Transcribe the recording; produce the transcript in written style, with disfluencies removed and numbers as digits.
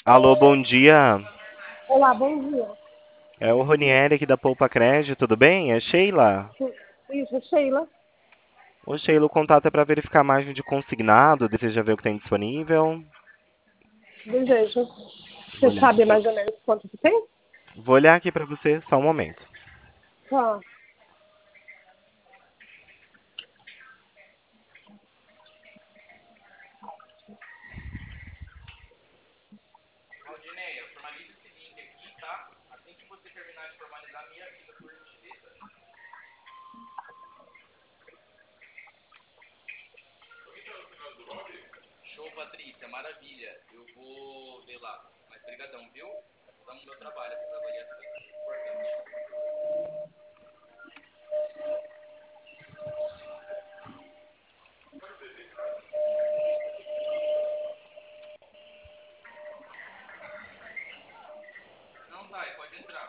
Alô, bom dia. Olá, bom dia. É o Ronieri aqui da Poupa Crédito, tudo bem? É Sheila. Isso, Sheila. Ô, Sheila, o contato é para verificar a margem de consignado. Deseja ver o que tem disponível? Desejo. Vou Você olhar aqui sabe para mais ou menos quanto que tem? Vou olhar aqui para você, só um momento. Tá. Valdineia, formalize esse link aqui, tá? Assim que você terminar de formalizar, me avisa, por gentileza. Show, Patrícia, maravilha. Eu vou ver lá. Mas brigadão, viu? Dá no meu trabalho essas avaliações. Importante. Não, Thay, pode entrar.